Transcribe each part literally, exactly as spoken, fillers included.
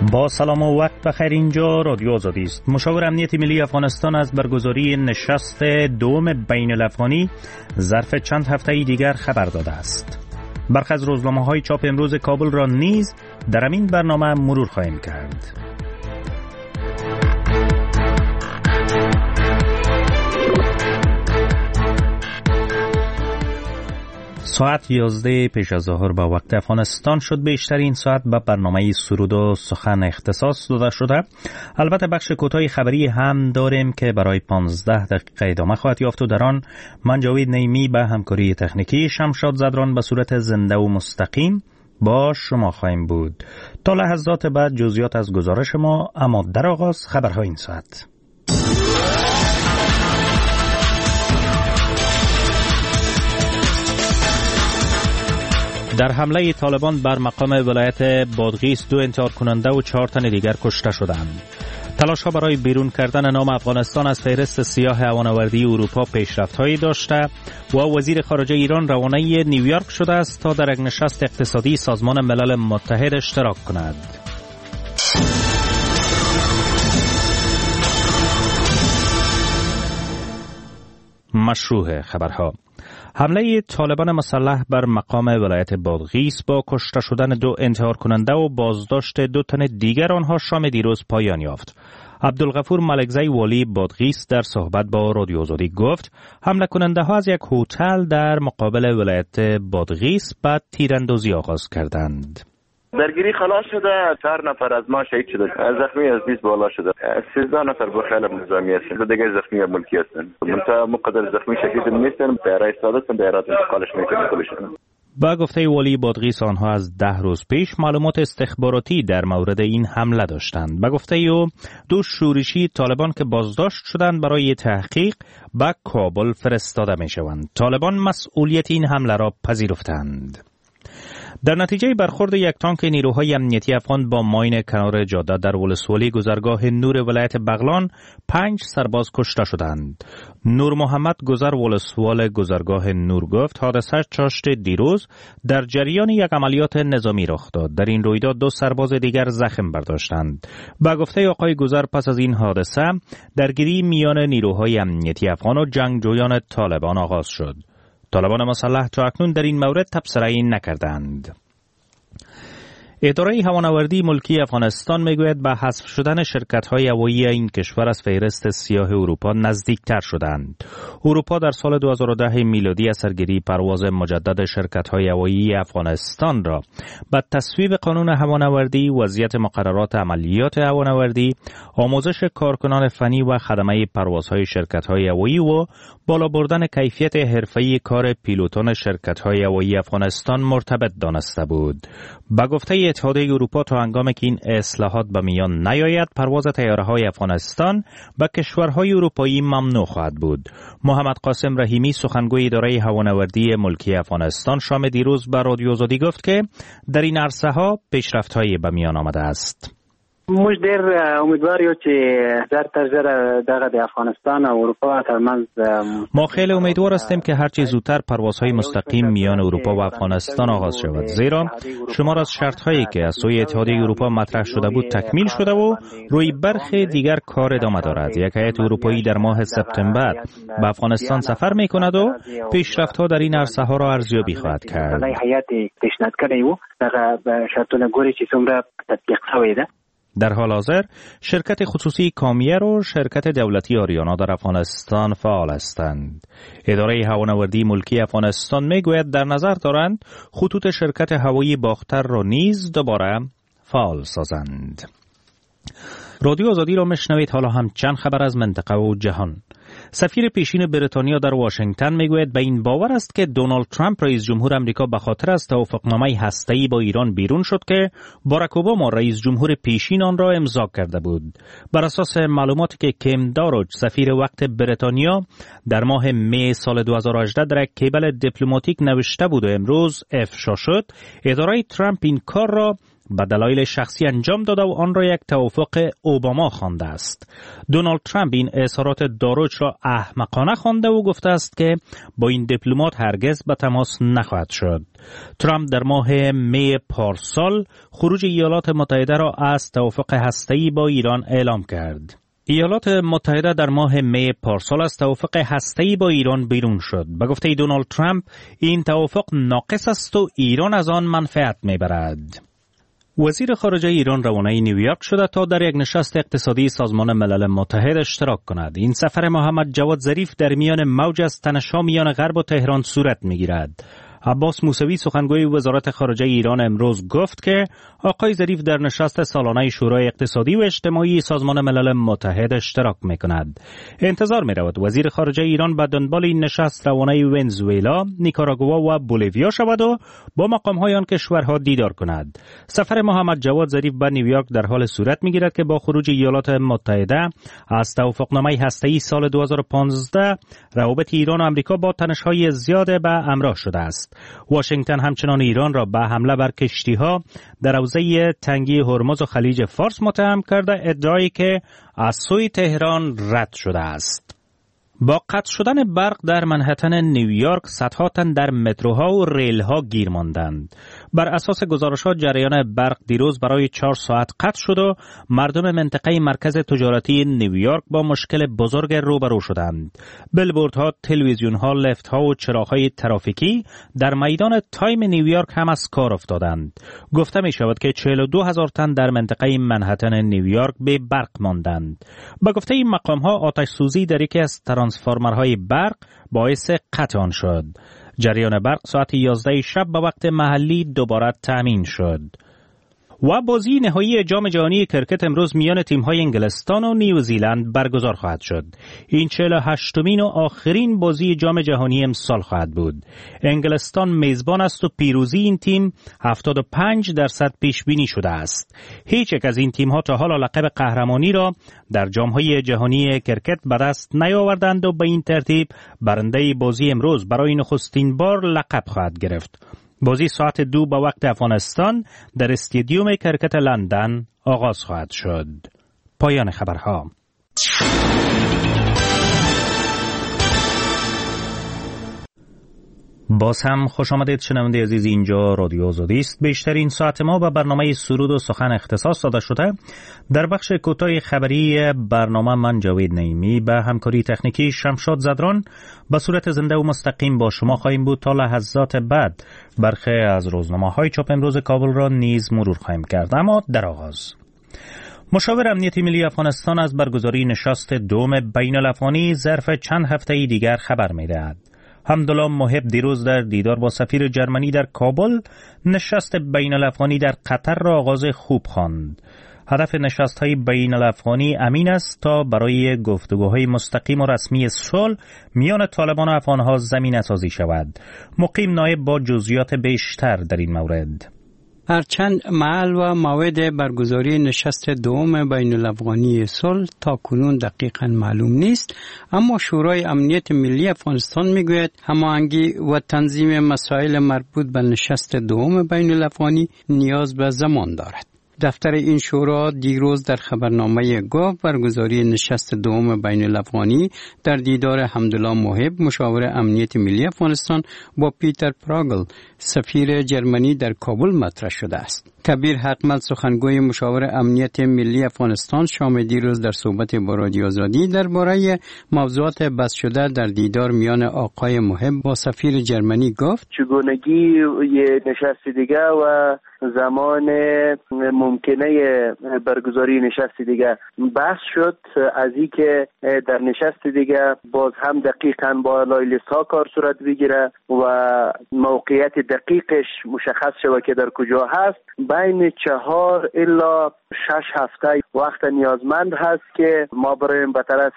با سلام و وقت بخیر. اینجا رادیو آزادی است. مشاور امنیت ملی افغانستان از برگزاری نشست دوم بین الافغانی ظرف چند هفته دیگر خبر داده است. برخی از روزنامه‌های چاپ امروز کابل را نیز در همین برنامه مرور خواهیم کرد. ساعت یازده پیش از ظهر با وقت افغانستان شد. بیشتر این ساعت به برنامه سرود و سخن اختصاص داده شده. البته بخش کوتاه خبری هم داریم که برای پانزده دقیقه ادامه خواهد یافت و در آن من جاوید نیمی به همکاری تکنیکی شمشاد زدران به صورت زنده و مستقیم با شما خواهیم بود. تا لحظات بعد جزئیات از گزارش ما، اما در آغاز خبرهای این ساعت. در حمله طالبان بر مقام ولایت بادغیس دو انتحار کننده و چهار تن دیگر کشته شدند. تلاش ها برای بیرون کردن نام افغانستان از فهرست سیاه هوانوردی اروپا پیشرفت‌هایی داشته و وزیر خارجه ایران روانه نیویورک شده است تا در یک نشست اقتصادی سازمان ملل متحد اشتراک کند. مشروع خبرها: حمله طالبان مسلح بر مقام ولایت بادغیس با کشته شدن دو انتحار کننده و بازداشت دو تن دیگر آنها شام دیروز پایان یافت. عبدالغفور ملکزی والی بادغیس در صحبت با رادیو آزادی گفت حمله کننده ها از یک هتل در مقابل ولایت بادغیس بعد تیراندازی آغاز کردند. درگیری خلاص شده، چهار نفر از ما شهید شده، زخمی از بیست بالا شده، سیزده نفر با خیل نظامی هستند، دیگه زخمی ملکی هستند. منتها مقدر زخمی شدید نیستن، به رئیس سادات به ایراد انتقالش میکنه کلشون. با گفته والی بادغیس آنها از ده روز پیش معلومات استخباراتی در مورد این حمله داشتند. با گفته او دو شورشی طالبان که بازداشت شدند برای تحقیق به کابل فرستاده میشوند. طالبان مسئولیت این حمله را پذیرفتند. در نتیجه برخورد یک تانک نیروهای امنیتی افغان با ماین کنار جاده در ولسوالی گذرگاه نور ولایت بغلان پنج سرباز کشته شدند. نور محمد گذر ولسوال گذرگاه نور گفت حادثه چاشت دیروز در جریان یک عملیات نظامی رخ داد. در این رویداد دو سرباز دیگر زخم برداشتند. با گفته آقای گذر پس از این حادثه درگیری میان نیروهای امنیتی افغان و جنگجویان طالبان آغاز شد. طالبان مسلح تا اکنون در این مورد تبصره‌ای نکردند. اداره هوانوردی ملکی افغانستان میگوید به حذف شدن شرکت‌های هوایی این کشور از فهرست سیاه اروپا نزدیکتر شدند. اروپا در سال دو هزار و ده میلادی از سرگیری پرواز مجدد شرکت‌های هوایی افغانستان را به تصویب قانون هوانوردی، وضعیت مقررات عملیات هوانوردی، آموزش کارکنان فنی و خدمه پروازهای شرکت‌های هوایی و بالا بردن کیفیت حرفه‌ای کار پیلوتان شرکت‌های هوایی افغانستان مرتبط دانسته بود. با گفته اتحادیه اروپا تا هنگامی که این اصلاحات به میان نیاید پرواز طیاره‌های افغانستان به کشورهای اروپایی ممنوع خواهد بود. محمد قاسم رحیمی سخنگوی اداره هوانوردی ملکی افغانستان شام دیروز به رادیو آزادی گفت که در این عرصه‌ها پیشرفت‌هایی به میان آمده است. موږ ډېر امیدوار یو چې زر تر زر دغه د افغانستان او اروپا ترمنځ ما خیلی امیدوار هستیم که هرچی زودتر پروازهای مستقیم میان اروپا و افغانستان آغاز شود، زیرا شمار از شرط‌هایی که از سوی اتحادیه اروپا مطرح شده بود تکمیل شده و روی برخی دیگر کار ادامه دارد. یک هیئت اروپایی در ماه سپتامبر به افغانستان سفر می‌کند و پیشرفت‌ها در این عرصه‌ها را ارزیابی خواهد کرد. هیئت پیشنهاد کړی و دغه شرطونه ګوري چې څومره تطبیق شوی ده. در حال حاضر شرکت خصوصی کامیر و شرکت دولتی آریانا در افغانستان فعال هستند. اداره هوانوردی ملکی افغانستان میگوید در نظر دارند خطوط شرکت هوایی باختر را نیز دوباره فعال سازند. رادیو آزادی را میشنوید. حالا هم چند خبر از منطقه و جهان. سفیر پیشین بریتانیا در واشنگتن میگوید به این باور است که دونالد ترامپ رئیس جمهور آمریکا به خاطر از توافقنامه هسته‌ای با ایران بیرون شد که باراک اوباما رئیس جمهور پیشین آن را امضا کرده بود. بر اساس معلوماتی که کیم داروج سفیر وقت بریتانیا در ماه می سال دو هزار و هجده در یک کیبل دیپلماتیک نوشته بود و امروز افشا شد، اداره ترامپ این کار را به دلایل شخصی انجام داده و آن را یک توافق اوباما خوانده است. دونالد ترامپ این اظهارات داروچ را احمقانه خوانده و گفته است که با این دیپلمات هرگز به تماس نخواهد شد. ترامپ در ماه می پارسال خروج ایالات متحده را از توافق هسته‌ای با ایران اعلام کرد. ایالات متحده در ماه می پارسال از توافق هسته‌ای با ایران بیرون شد. به گفته دونالد ترامپ این توافق ناقص است و ایران از آن منفعت میبرد. وزیر خارجه ایران روانه نیویورک شده تا در یک نشست اقتصادی سازمان ملل متحد اشتراک کند. این سفر محمد جواد ظریف در میان موج از تنش‌ها میان غرب و تهران صورت میگیرد. عباس موسوی سخنگوی وزارت خارجه ایران امروز گفت که آقای ظریف در نشست سالانه شورای اقتصادی و اجتماعی سازمان ملل متحد اشتراک می‌کند. انتظار می‌رود وزیر خارجه ایران به دنبال این نشست روانه ونزوئلا، نیکاراگوآ و بولیویا شود و با مقام‌های آن کشورها دیدار کند. سفر محمد جواد ظریف به نیویورک در حال صورت می‌گیرد که با خروج ایالات متحده از توافقنامه هسته‌ای سال دو هزار و پانزده روابط ایران و آمریکا با تنش‌های زیاد به همراه شده است. واشنگتن همچنان ایران را به حمله بر کشتی‌ها در حوزه تنگی هرمز و خلیج فارس متهم کرده، ادعایی که از سوی تهران رد شده است. با قطع شدن برق در منهتن نیویورک صدها تن در متروها و ریل‌ها گیر ماندند. بر اساس گزارش‌ها جریان برق دیروز برای چهار ساعت قطع شد و مردم منطقه مرکز تجارتی نیویورک با مشکل بزرگ روبرو شدند. بیلبوردها، تلویزیون‌ها، لفت‌ها و چراغ‌های ترافیکی در میدان تایم نیویورک هم از کار افتادند. گفته می‌شود که چهل و دو هزار تن در منطقه منهتن نیویورک به برق ماندند. با گفته این مقام‌ها آتش سوزی در یکی از ترانسفورمرهای برق باعث قطع آن شد. جریان برق ساعت یازده شب به وقت محلی دوباره تامین شد. و بازی نهایی جام جهانی کرکت امروز میان تیم‌های انگلستان و نیوزیلند برگزار خواهد شد. این چهل و هشتمین و آخرین بازی جام جهانی امسال خواهد بود. انگلستان میزبان است و پیروزی این تیم هفتاد و پنج درصد پیش بینی شده است. هیچ یک از این تیم‌ها تا حالا لقب قهرمانی را در جام‌های جهانی کرکت به دست نیاوردند و به این ترتیب برنده بازی امروز برای نخستین بار لقب خواهد گرفت. بازی ساعت دو به وقت افغانستان در استادیوم کرکت لندن آغاز خواهد شد. پایان خبرها. باز هم خوش آمدید شنونده عزیز، اینجا رادیو آزادی است. بیشترین ساعت ما به برنامه سرود و سخن اختصاص داده شده. در بخش کوتاه خبری برنامه من جاوید نعیمی به همکاری تکنیکی شمشاد زدران به صورت زنده و مستقیم با شما خواهیم بود. تا لحظات بعد برخی از روزنامه‌های چاپ امروز کابل را نیز مرور خواهیم کرد. اما در آغاز مشاور امنیت ملی افغانستان از برگزاری نشست دوم بین الافغانی ظرف چند هفته دیگر خبر می‌دهد. حمدالله محب دیروز در دیدار با سفیر جرمنی در کابل نشست بین الافغانی در قطر را آغاز خوب خواند. هدف نشست‌های بین الافغانی امین است تا برای گفتگوهای مستقیم و رسمی صلح میان طالبان و افغان‌ها زمینه سازی شود. مقیم نایب با جزئیات بیشتر در این مورد. هرچند محل و موعد برگزاری نشست دوم بین الافغانی صلح تا کنون دقیقاً معلوم نیست، اما شورای امنیت ملی افغانستان میگوید هماهنگی و تنظیم مسائل مربوط به نشست دوم بین الافغانی نیاز به زمان دارد. دفتر این شورا دیروز در خبرنامه گفت برگزاری نشست دوم بین الافغانی در دیدار حمدالله محب مشاور امنیت ملی افغانستان با پیتر پراگل سفیر جرمنی در کابل مطرح شده است. کبیر حقمل سخنگوی مشاور امنیت ملی افغانستان شام دیروز در صحبت با رادیو آزادی درباره موضوعات بحث شده در دیدار میان آقای محب با سفیر جرمنی گفت چگونگی یه نشست دیگه و زمان ممکنه برگزاری نشست دیگه بحث شد، از این که در نشست دیگه باز هم دقیقاً با لایلیست ها کار صورت بگیره و موقعیت دقیقش مشخص شود که در کجا هست. بین چهار الا شش هفته وقت نیازمند هست که ما بریم به طرف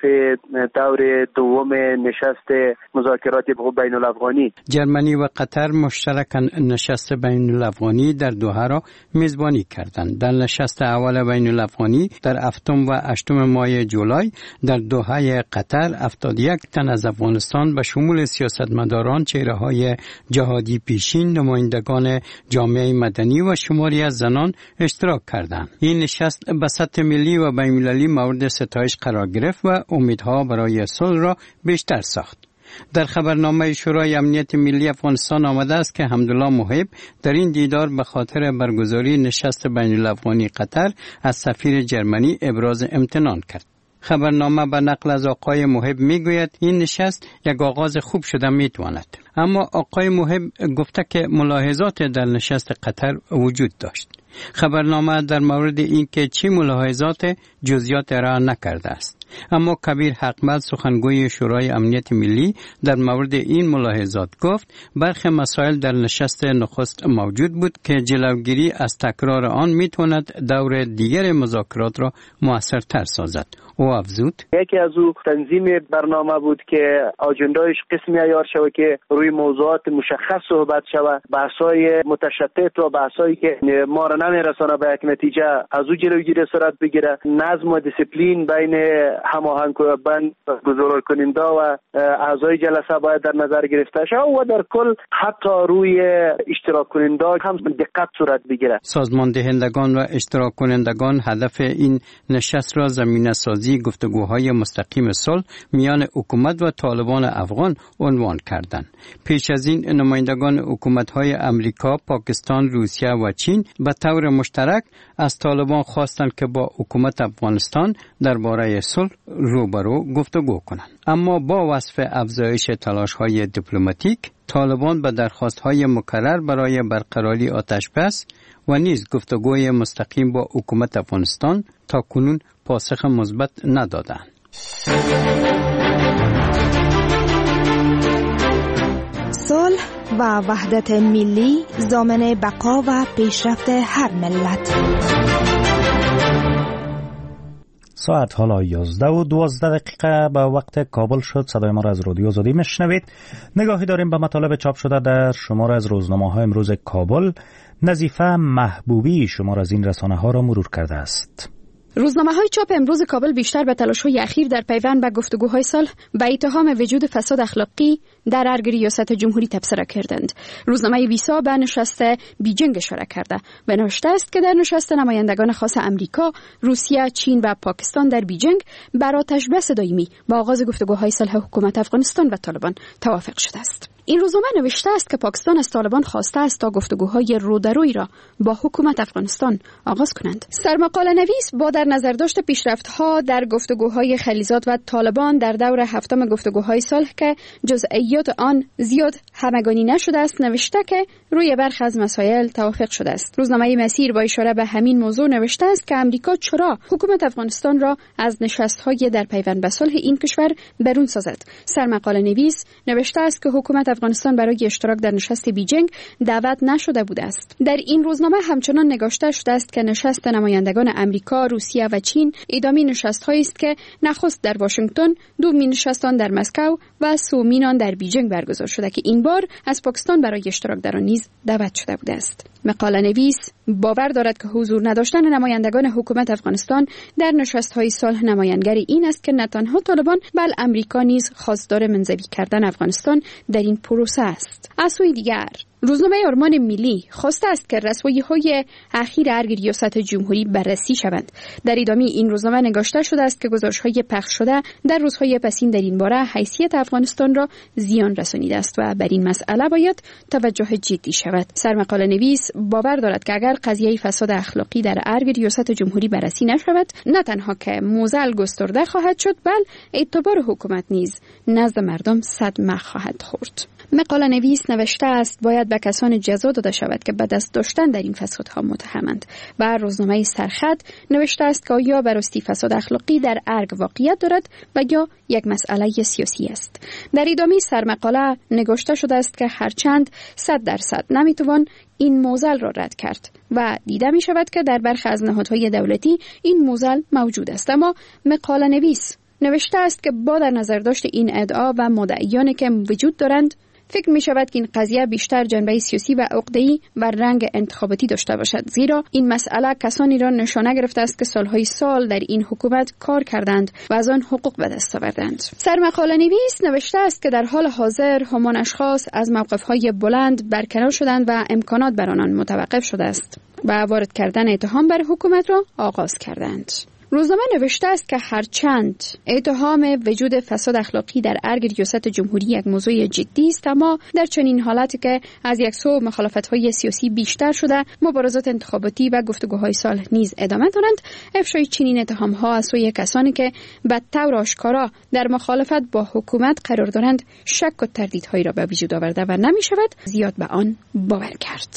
دور دوم نشست مذاکرات بین الافغانی. جرمنی و قطر مشترکاً نشست بین الافغانی در دوحه را میزبانی کردند. در نشست اول بین الافغانی در هفتم و هشتم ماه جولای در دوحه قطر هفتاد و یک تن از افغانستان به شمول سیاستمداران، چهره‌های جهادی پیشین، نمایندگان جامعه مدنی و شماری از زنان اشتراک کردند. این نشست به سطح ملی و بین‌المللی مورد ستایش قرار گرفت و امیدها برای صلح را بیشتر ساخت. در خبرنامه شورای امنیت ملی افغانستان آمده است که حمدالله محب در این دیدار به خاطر برگزاری نشست بین الافغانی قطر از سفیر جرمنی ابراز امتنان کرد. خبرنامه به نقل از آقای محب میگوید این نشست یک آغاز خوب شده میتواند. اما آقای محب گفته که ملاحظات در نشست قطر وجود داشت. خبرنامه در مورد اینکه چه ملاحظات جزئیات را نکرده است. اما کبیر حقمل سخنگوی شورای امنیت ملی در مورد این ملاحظات گفت برخی مسائل در نشست نخست موجود بود که جلوگیری از تکرار آن میتواند دور دیگر مذاکرات را موثرتر سازد. او افزود یکی از او تنظیم برنامه بود که آجندایش قسمی عیار شود که روی موضوعات مشخص صحبت شود، بحث‌های متشتت و بحث‌هایی که ما را نمیرسانه به یک نتیجه از او جلوگیری صورت بگیره. نظم و دیسیپلین بین هماهنگ بند گزارش کننده و اعضای جلسه باید در نظر گرفته شود و در کل حتی روی اشتراک کننده هم دقت صورت بگیره. سازمان دهندگان و اشتراک کنندگان هدف این نشست را زمینه سازی گفتگوهای مستقیم صلح میان حکومت و طالبان افغان عنوان کردند. پیش از این نمایندگان حکومت‌های امریکا، پاکستان، روسیه و چین به طور مشترک از طالبان خواستند که با حکومت افغانستان درباره صلح روبرو گفتگو کنند. اما با وصف افزایش تلاش‌های دیپلماتیک، طالبان به درخواست‌های مکرر برای برقراری آتش بس و نیز گفتگوی مستقیم با حکومت افغانستان تا کنون پاسخ مثبت ندادند. صلح و وحدت ملی ضامن بقا و پیشرفت هر ملت. ساعت حالا یازده و دوازده دقیقه به وقت کابل شد. صدای ما را از رادیو آزادی میشنوید. نگاهی داریم به مطالب چاپ شده در شمار از روزنامه‌های امروز کابل. نظیفه محبوبی شمار از این رسانه ها را مرور کرده است. روزنامه‌های چاپ امروز کابل بیشتر به تلاش‌های اخیر در پیوند به گفتگوهای صلح به اتهام وجود فساد اخلاقی در ارگ ریاست جمهوری تبصره کردند. روزنامه ویسا به نشست بیجینگ اشاره کرده و نوشته است که در نشست نمایندگان خاص امریکا، روسیه، چین و پاکستان در بیجینگ بر آتش‌بس دائمی با آغاز گفتگوهای صلح حکومت افغانستان و طالبان توافق شده است. این روزنامه نوشته است که پاکستان از طالبان خواسته است تا گفتگوهای رودرویی را با حکومت افغانستان آغاز کنند. سرمقاله نویس با در نظر داشت پیشرفت‌ها در گفتگوهای خلیزات و طالبان در دور هفتم گفتگوهای صلح که جزئیات آن زیاد همگانی نشده است، نوشته که روی برخی از مسائل توافق شده است. روزنامه مسیر با اشاره به همین موضوع نوشته است که امریکا چرا حکومت افغانستان را از نشست‌های در پیوند به صلح این کشور برون سازد. سرمقاله نویس نوشته است که حکومت افغانستان برای اشتراک در نشست بیجینگ دعوت نشده بوده است. در این روزنامه همچنان نگاشته شده است که نشست نمایندگان امریکا، روسیه و چین ادامه نشست‌هایی است که نخست در واشنگتن، دومین نشست آن در مسکو و سومین آن در بیجینگ برگزار شده که این بار از پاکستان برای اشتراک در آن نیز دعوت شده بوده است. مقاله نویس باور دارد که حضور نداشتن نمایندگان حکومت افغانستان در نشست‌های صلح نمایانگر این است که نه تنها طالبان بل امریکا نیز خواستار منزوی کردن افغانستان در این پروسه است. از سوی دیگر روزنامه آرمان ملی خواسته است که رسوایی‌های اخیر ارگ ریاست جمهوری بررسی شوند. در ادامه این روزنامه نگاشته شده است که گزارش‌های پخش شده در روزهای پسین در این باره حیثیت افغانستان را زیان رسانیده است و بر این مسئله باید توجه جدی شود. سرمقاله نویس باور دارد که اگر قضیه فساد اخلاقی در ارگ ریاست جمهوری بررسی نشود، نه تنها که موزل گسترده خواهد شد، بل اعتبار حکومت نیز نزد مردم صدمه خواهد خورد. مقاله نویس نوشته است باید به کسان جزا داده شود که به دست داشتن در این فسادها متهمند. و روزنامه سرخط نوشته است که آیا براستی فساد اخلاقی در ارگ واقعیت دارد و یا یک مسئله سیاسی است. در ادامه سرمقاله نگاشته شده است که هرچند صد درصد نمیتوان این موزل را رد کرد و دیده می شود که در برخی از نهادهای دولتی این موزل موجود است، اما مقاله نویس نوشته است که با در نظر داشت این ادعا و مدعیانی که وجود دارند، فکر می شود که این قضیه بیشتر جنبه سیاسی و عقده‌ای و رنگ انتخاباتی داشته باشد، زیرا این مسئله کسانی را نشانه گرفته است که سالهای سال در این حکومت کار کردند و از آن حقوق به دست آوردند. سرمقاله نویس نوشته است که در حال حاضر همان اشخاص از موقف‌های بلند برکنار شدند و امکانات بر آنان متوقف شده است و وارد کردن اتهام بر حکومت را آغاز کردند. روزنامه نوشته است که هرچند اتهام وجود فساد اخلاقی در ارگ ریاست جمهوری یک موضوع جدی است، اما در چنین حالتی که از یک سو مخالفت‌های سیاسی بیشتر شده، مبارزات انتخاباتی و گفتگوهای صلح نیز ادامه دارند، افشای چنین اتهام‌ها از سوی کسانی که به طور آشکارا در مخالفت با حکومت قرار دارند شک و تردیدهایی را به وجود آورده و نمی‌شود زیاد به آن باور کرد.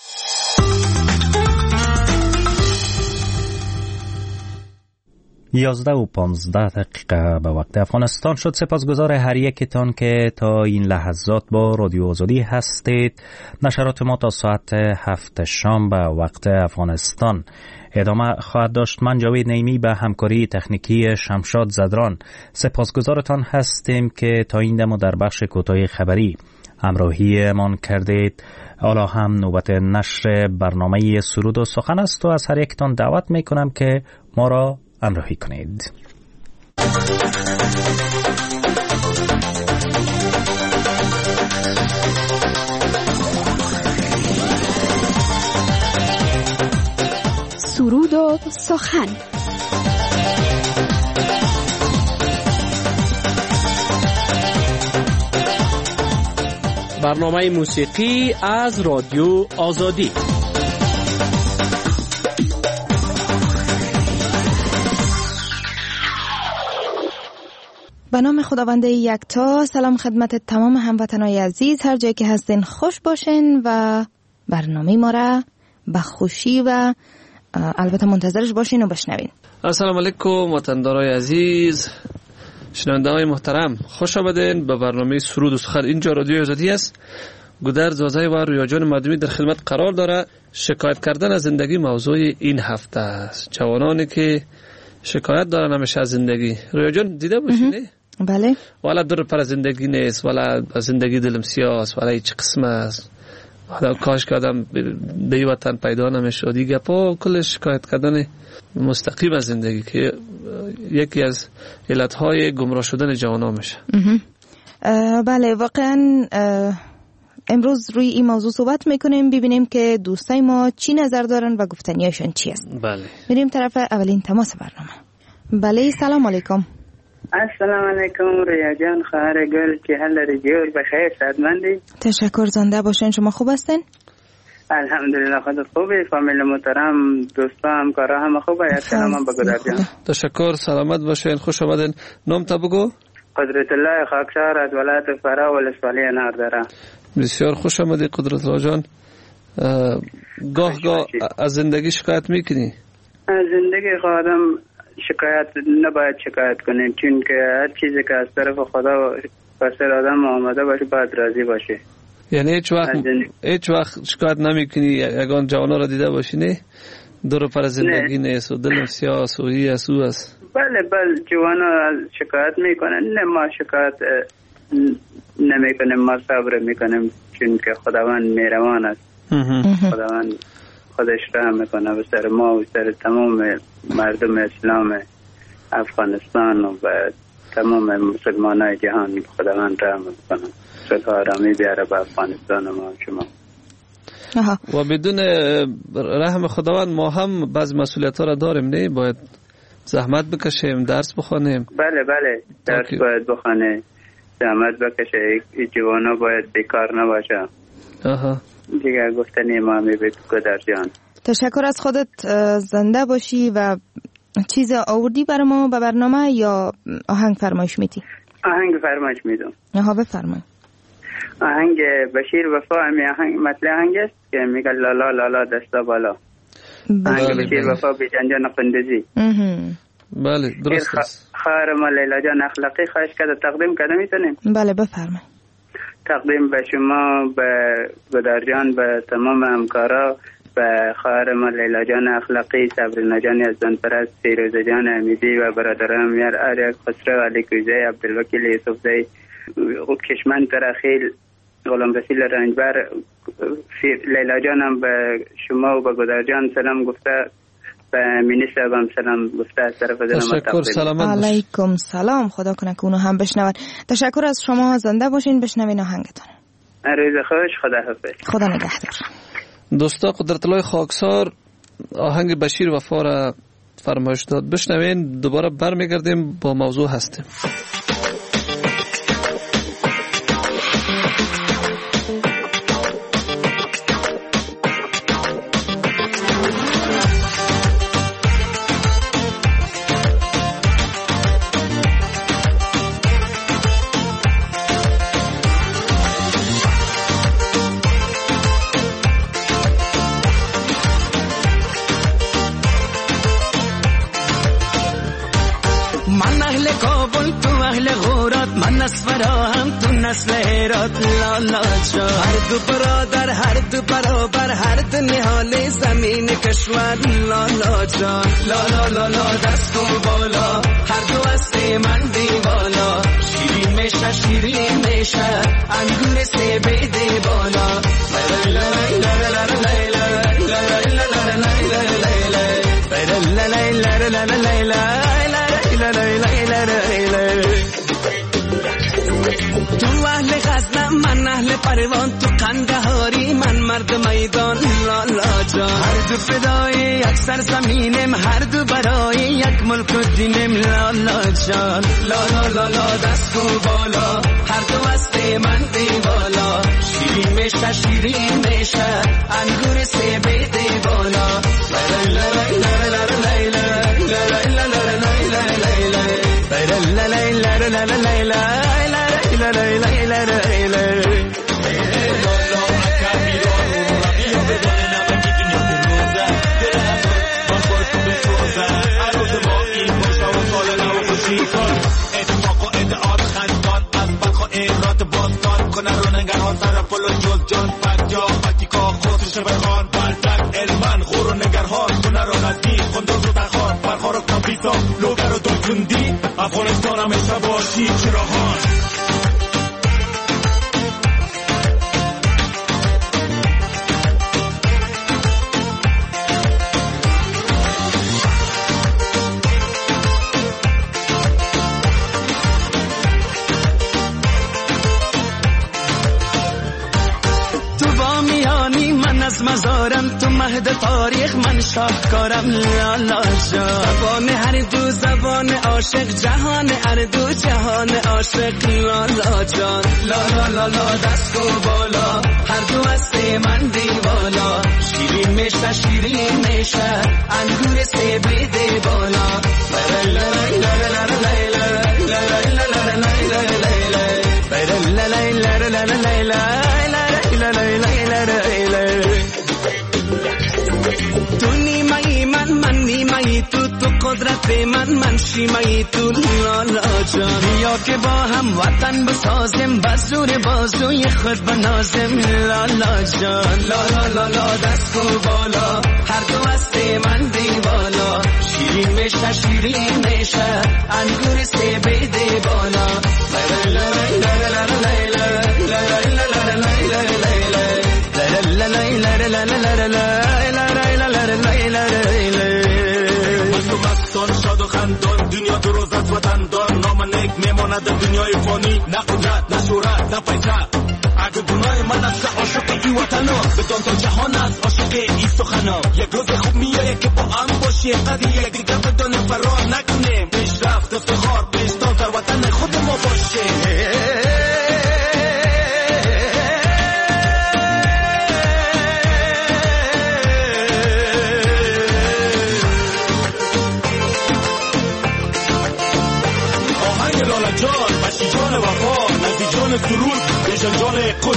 یازده و پانزده دقیقه به وقت افغانستان شد. سپاسگزار هر یکتان که تا این لحظات با رادیو آزادی هستید. نشرات ما تا ساعت هفت شام به وقت افغانستان ادامه خواهد داشت. من جاوید نیمی به همکاری تکنیکی شمشاد زدران سپاسگزارتان هستیم که تا این دم در بخش کوتاه خبری همراهی من کردید. حالا هم نوبت نشر برنامه سرود و سخن است و از هر یکتان دعوت میکنم که ما را همراهی کنید. سرود و سخن. برنامه موسیقی از رادیو آزادی. به نام خداوند یکتا. سلام خدمت تمام هموطنان عزیز، هر جایی که هستین خوش باشین و برنامه ما را به خوشی و البته منتظرش باشین و بشنوین. السلام علیکم وطندارای عزیز، شنونده های محترم، خوش آمدین به برنامه سرود و سخن. اینجا رادیو آزادی است. گودر زازای و رویا جان مردمی در خدمت قرار داره. شکایت کردن از زندگی موضوع این هفته است. جوانانی که شکایت دارن همیشه از زندگی. رویا جان دیده باشین؟ بله. والا در پر زندگی نیست، والا زندگی دلم سیاست، والا هیچ قسم است. والا کاش که آدم به وطن پیدا نمیشه. دیگه پا کل شکایت کردن مستقیم از زندگی که یکی از علتهای گمراه شدن جوانا میشه. بله واقعا امروز روی این موضوع صحبت میکنیم، ببینیم که دوستای ما چی نظر دارن و گفتنیاشون چی است. بله. میریم طرف اولین تماس برنامه. بله سلام علیکم. السلام علیکم رویا جان، خواهر گل، که حال داری؟ جور بخیر، سعادتمندی؟ تشکر، زنده باشین. شما خوب هستین؟ الحمدلله خودت خوبی؟ فامیل محترم، دوستا، همکارا همه خوبه؟ یا سلام هم بگو در جان. تشکر، سلامت باشین، خوش آمدین. نام تا بگو. قدرت الله خاکسار از ولایت فرا ولسوالی ناردره. بسیار خوش آمدی قدرت الله جان. گاه گاه از زندگی شکایت میکنی؟ از زندگی خودم شکایت نباید شکایت کنیم، چون که هر چیزی که از طرف خدا پسر آدم آمده باشه باید راضی باشه. یعنی هیچ وقت هیچ وقت شکایت نمیکنی یگان جوانا را دیده باشی؟ نه دور پر زندگی نیست و دلم سیاس و ای اس او است. بله بله جوانا شکایت میکنن، نه ما شکایت نمیکنیم، ما صبر میکنیم، چون که خداوند مهربان است. خداوند خودش رحم میکنه به سر ما و سر تمام مردم اسلام افغانستان و تمام مسلمانای جهان. خداوند رحم میکنه، صلح و آرامی بیاره به افغانستان ما شما. و بدون رحم خداوند ما هم بعض مسئولیت ها را داریم، نه؟ باید زحمت بکشیم، درس بخونیم. بله بله درس آکی. باید بخونه، زحمت بکشه، جوانا باید بیکار نباشه. آها دیگه گفتنی ما میبید گدر جان. تشکر از خودت، زنده باشی. و چیز آوردی برای ما به برنامه یا آهنگ فرمایش میدی؟ آهنگ فرمایش میدم. آها بفرمای. آهنگ بشیر وفا همی آهنگ مثل آهنگ است که میگه لالا لالا دستا بالا. آهنگ بشیر وفا بی جنجان قندزی. بله درست است. خواهر ما لیلا جان اخلاقی خواهش کرده تقدیم کرده میتونیم؟ بله بفرمایید. تقدیم به شما، به گدار جان، به تمام همکارا، به خواهر ما لیلا جان اخلاقی، صبرینا جان یزدانپرست، فیروزه جان امیدی و برادران میار آریا خسرو، علی کوزه، عبدالوکیل یوسفزی، کشمن ترخیل، غلام رسیل رنجبر. لیلا جانم به شما و به گدار جان سلام گفته، به مینیستر هم سلام گفته از طرف دلم. تشکر، سلامت باشید. علیکم سلام، خدا کنه که اونو هم بشنون. تشکر از شما، زنده باشین، بشنوین آهنگتون. روز خوش، خدا حافظ. خدا نگهدار. دوستا قدرت الله خاکسار آهنگ بشیر وفا را فرمایش داد، بشنوین. دوباره برمیگردیم با موضوع هستیم. لالا جان هر دو برادر، هر دو برابر، هر دو نهال زمین کشور. لالا جان لالا لالا دست و بالا، هر دو است من دیوالا. شیرین میشه شیرین میشه انگور سبیده بالا. تو اهل غزنم من اهل پروان، تو قندهاری من مرد میدان. لالا جان هر دو فدای یک سرزمینم، هر دو برای یک ملک و دینم. لالا جان لالا لالا دست و بالا، هر دو است من دیوالا. شیرین میشه شیرین میشه انگور سبیده بالا. جان پنجا پتیکا خسرش بخان بلدک علمن غور و نگرهان کنر و نزدیک خنداز و تخان برخار و کابیتا لوگر و دلکندی افغانستان همیشه باشی چراهان. از مزارم تو مهد تاریخ من شاهکارم. لالا جان زبان هر دو زبان عاشق، جهان هر دو جهان عاشق. لالا جان لالا لالا دست و بالا، هر دو است من دیوالا. شیرین میشه شیرین میشه انگور سبیده بالا. تو نیمه‌ای من، من نیمه‌ای تو، تو قدرت من، من شیمه‌ای تو. لالا جان یا که با هم وطن بسازیم، بزور بازوی خود بنازیم. لالا جان لالا لالا دست و بالا، هر دو است من دیوالا. شیرین میشه شیرین میشه انگور سبیده بالا. شاد و خندان دنیا دو روز از وطن دار، نام نیک میماند دنیای فانی. نه قدرت نه شهرت نه پیسه، اگه گناه من است عاشق این وطنا. بدان تا جهان است عاشق این سخنا. یک روز خوب میایه که با هم باشیم، قدر یک دیگر بدانیم فرار نکنیم. پیشرفت افتخار پیشتر در وطن خود ما باشیم. جان بشی جان وفا، نزدی جان سرود، بشن جان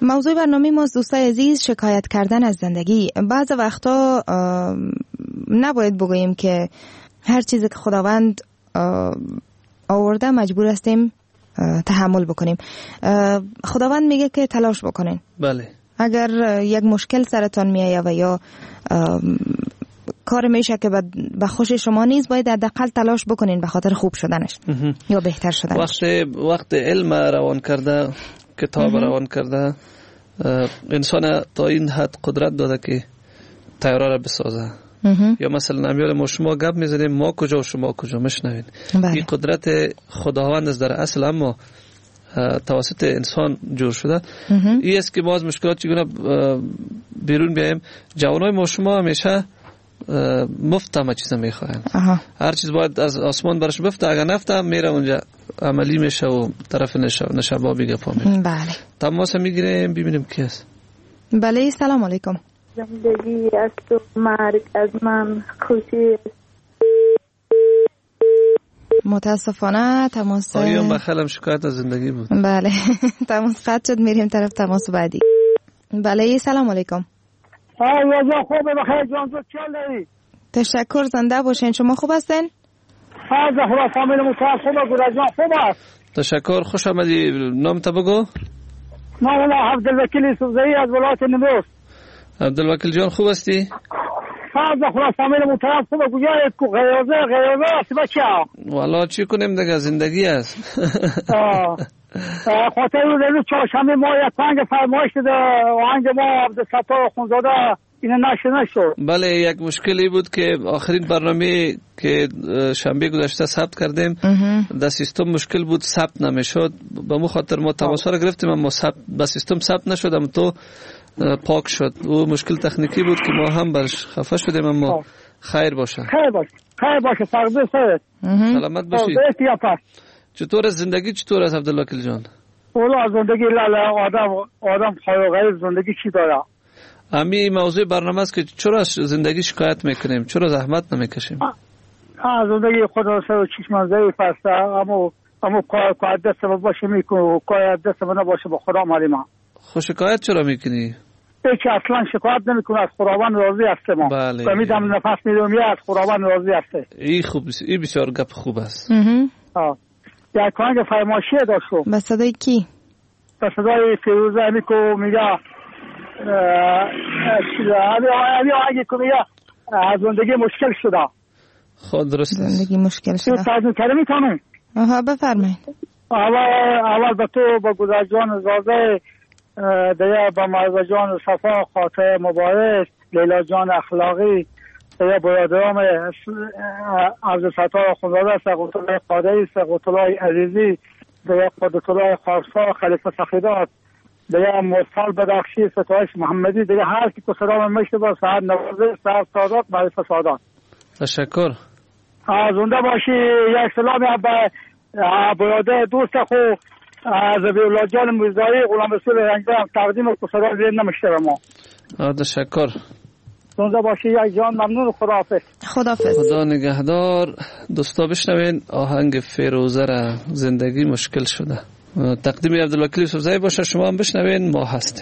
موضوع برنامه ما دوستای عزیز شکایت کردن از زندگی. بعض وقتا نباید بگوییم که هر چیزی که خداوند آورده مجبور هستیم تحمل بکنیم. خداوند میگه که تلاش بکنین. بله. اگر یک مشکل سرتان میایه و یا کار میشه که به خوش شما نیست، باید حداقل تلاش بکنین به خاطر خوب شدنش یا بهتر شدنش. وقت وقت علم روان کرده، کتاب روان کرده، انسان تا این حد قدرت داده که طیاره را بسازه. یا مثلا امیال ما شما گپ میزنیم ما کجا و شما کجا مشنوین. این قدرت خداوند است در اصل، اما توسط انسان جور شده. این است که باز مشکلات چگونه بیرون بیایم. جوانای ما شما همیشه مفت همه چیز میخواین، هر چیز باید از آسمان برش بفته، اگر نفته میره اونجا عملی میشه و طرف نشبابی گپا میره. بله. تماس میگیریم ببینیم کی است. بله سلام علیکم. زندگی از تو، مرگ از من، خوشی. متاسفانه تماس آیا مخلم شکایت از زندگی بود. بله تماس قطع شد، میریم طرف تماس بعدی. بله سلام علیکم. آیا جان خوبه؟ بخیر جان، تو چل داری؟ تشکر، زنده باشین. شما خوب هستین؟ ها زهرا فامیل متعال خوبه. گل جان خوب است. تشکر، خوش آمدی. نام تا بگو. نام الله عبدالوکیل یوسفزئی از ولایت نیمروز. عبدالوکیل جان خوب هستی؟ ها زهرا فامیل متعال خوبه. گویا کو غیازه غیازه است بچه. والا چی کنیم دیگه، زندگی است. آه خاطر روز چهارشنبه ما یک پنج فرمایش داده آهنگ ما عبدالستار خونزاده این نشر نشد. بله، یک مشکلی بود که آخرین برنامه که شنبه گذشته ثبت کردیم در سیستم مشکل بود، ثبت نمیشد. به مو خاطر ما تماس را گرفتیم اما ثبت به سیستم ثبت نشد، اما تو پاک شد. او مشکل تکنیکی بود که ما هم برش خفه شدیم، اما خیر باشه. خیر باشه. خیر باشه. فردا سرت. سلامت باشی. چطور از زندگی چطور است عبدالوکیل جان؟ اولا زندگی لالا آدم آدم خیر غیر زندگی چی داره؟ امی موضوع برنامه است که چرا زندگی شکایت میکنیم، چرا زحمت نمیکشیم؟ آ زندگی خود را سر چشم ضعیف است، اما اما کار دست ما باشه میکنه، کار دست ما نباشه با خدا معلومه. خو شکایت چرا میکنی؟ هیچ اصلا شکایت نمیکنه، از خداوند راضی است ما. بله. فهمیدم نفس میدم یا از خداوند راضی است. این خوب است، این بسیار گپ خوب است. آ یک کانگ فرمایشی داشتم. به صدای کی؟ به صدای فیروزه میکو میگه علی آگه که میگه از زندگی مشکل شده. خود درست است. زندگی مشکل شده. تو ترجمه کرده میتونم؟ آها بفرمایید. اول اول به تو با گذرجان زازه دیگه با مرزا جان صفا خاطر مبارک، لیلا جان اخلاقی، دیگه برادرام عبدالستار خونزاده، سقوط الله قادری، سقوط الله عزیزی، دیگه قدرت الله خارسا، خلیفه سخیدات، دیگه مرسال بدخشی، ستایش محمدی، دیگه هر کی که صدا من میشنوه، سعد نوازه، سعد سادات، معرفت سادات. تشکر. زنده باشی. یک سلامی به برادر دوست خو از بیولا جان موزایی غلام رسول رنگدارم تقدیم و صدا زیر نمیشته ما. تشکر. زنده باشی یک جان. ممنون. خداحافظ. خداحافظ. خدا نگهدار. دوستا بشنوین آهنگ فیروزه را، زندگی مشکل شده. تقدیم عبدالوکیل یوسفزئی باشه. شما هم بشنوین، ما هستیم.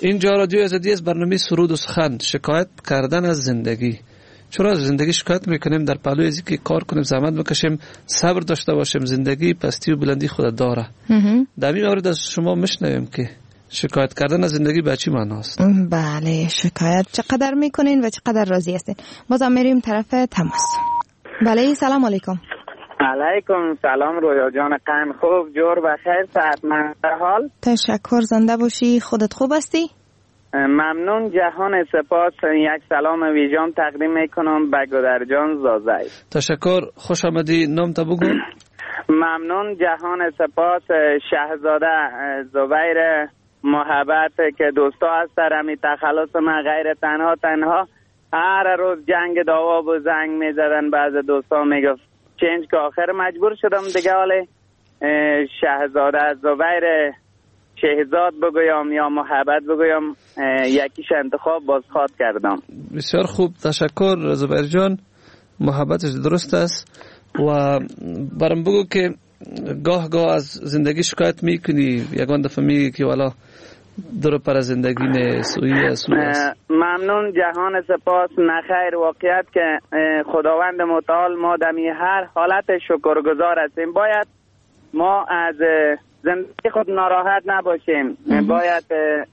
اینجا رادیو آزادی از برنامه سرود و سخن. شکایت کردن از زندگی. چرا از زندگی شکایت میکنیم؟ در پهلوی از که کار کنیم، زحمت بکشیم، صبر داشته باشیم. زندگی پستی و بلندی خود داره. در این مورد از شما میشنویم که شکایت کردن از زندگی به چی معناست؟ بله، شکایت چقدر میکنین و چقدر راضی هستین؟ بازم میریم طرف تماس. بله، سلام علیکم. علیکم سلام رویا جان، قن خوب، جور بخیر، صحتمند در حال؟ تشکر، زنده باشی. خودت خوب هستی؟ ممنون، جهان سپاس. یک سلام ویژام تقدیم میکنم به گودرجان زازای. تشکر، خوش آمدی. نام تا بگو. ممنون، جهان سپاس. شهزاده زبیر محبت که دوستا هست رمی تخلص من غیر تنها تنها هر روز جنگ دعوا و زنگ میزدن. بعض دوستا میگفت چنج که آخر مجبور شدم دیگه حالی شهزاده زبیر شهزاد بگویم یا محبت بگویم، یکیش انتخاب باز خواد کردم. بسیار خوب، تشکر زبیر جان، محبتش درست است. و برام بگو که گاه گاه از زندگی شکایت میکنی، یکان دفعه میگی که والا درو پر زندگی نه سویی است. ممنون، جهان سپاس. نخیر، واقعیت که خداوند متعال ما دمی هر حالت شکرگزار هستیم. باید ما از زندگی خود ناراحت نباشیم. باید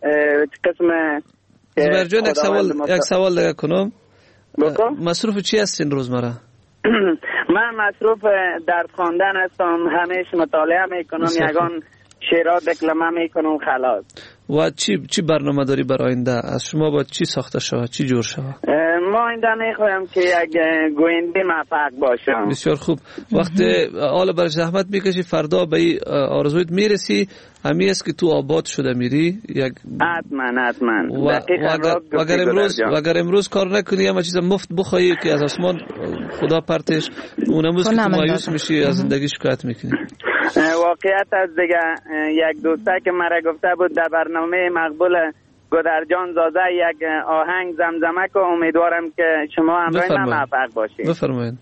قسم زبیر جان یک سوال یک سوال دیگه کنم. بکن. مصروف چی هستین روزمره؟ من مصروف درس خواندن هستم، همیشه مطالعه میکنم، یگان شعرها دکلمه میکنم خلاص. و چی چی برنامه داری برای آینده؟ از شما باید چی ساخته شود، چی جور شود؟ ما آینده میخوایم که یک گوینده موفق باشم. بسیار خوب. وقتی حالا برای زحمت میکشی، فردا به آرزویت میرسی. همین است که تو آباد شده میری. یک حتما حتما. و, و اگر امروز و اگر امروز کار نکنی اما چیز مفت بخوایی که از آسمان خدا پرتش، اون امروز که تو مایوس میشی از زندگی شکایت میکنی. واقعیت از دیگه یک دوسته که مرا گفته بود در برنامه مقبول گودرجان زازه یک آهنگ زمزمه که امیدوارم که شما همراه من موفق باشید. بفرمایید.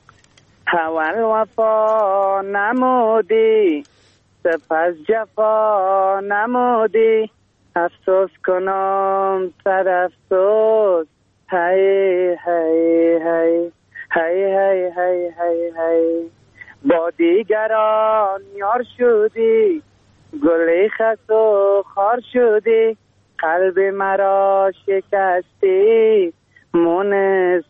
اول وفا نمودی، سپس جفا نمودی، افسوس کنم صد افسوس، هی هی هی هی هی هی هی هی با دیگران یار شدی، گلی خس و خار شدی، قلب مرا شکستی، مونس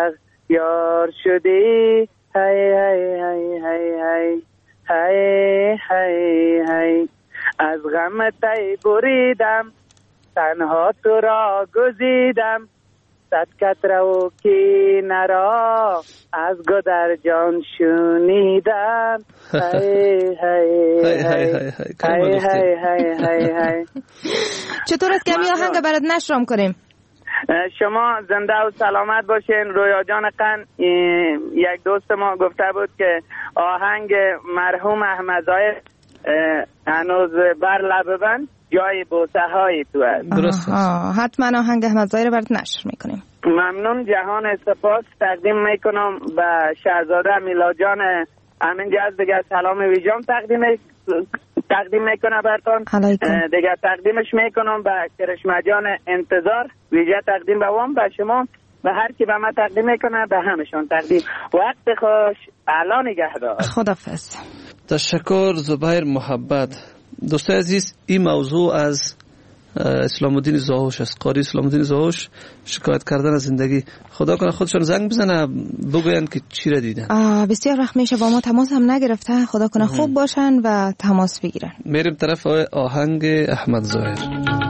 یار شدی، هی هی هی هی هی هی هی هی از غم تی بریدم، تنها تو را گزیدم، صد کتره و کینه را از گودرجان شنیدم، هی هی هی هی هی هی هی. چطور است که می آهنگ برات نشرم کنیم؟ شما زنده و سلامت باشین. رویا جان قن، یک دوست ما گفته بود که آهنگ مرحوم احمد ظاهر هنوز بر لب بند، جای بوسه های تو است. درست است. حتما آهنگ احمد ظاهر برات نشر میکنیم. ممنون، جهان سپاس تقدیم میکنم به شهزاده میلا جان. همینجا از دیگه سلام ویژام تقدیم تقدیم میکنم براتون. دیگه تقدیمش میکنم به کرشمه جان انتظار، ویژه تقدیم به وام، به شما، به هر کی به من تقدیم میکنه به همشون تقدیم. وقت خوش، اعلی نگهدار. خدافظ. تشکر زبیر محبت. دوستای عزیز، این موضوع از اسلام الدین زاهوش است، قاری اسلام الدین زاهوش، شکایت کردن از زندگی. خدا کنه خودشون زنگ بزنه بگوین که چی را دیدن. بسیار وقت میشه با ما تماس هم نگرفته، خدا کنه خوب باشن و تماس بگیرن. میریم طرف آهنگ احمد ظاهر.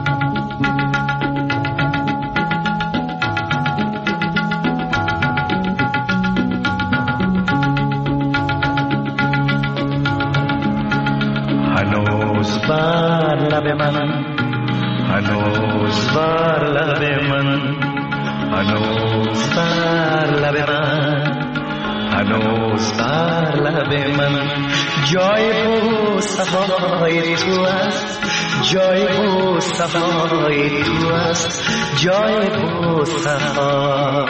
هنوز بر لب من، هنوز بر لب من، هنوز بر لب من، هنوز بر لب من، جای بوسه های تو است، جای بوسه های تو است، جای بوسه ها.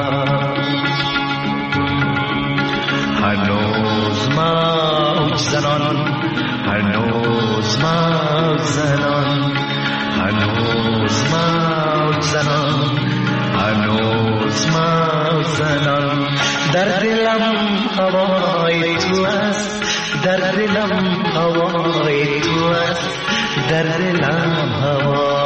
هنوز موج زنان، هنوز موج زنان، هنوز موج زنان هنوز موج زنان در دلم هوای تو است در دلم هوای تو است در دلم هوا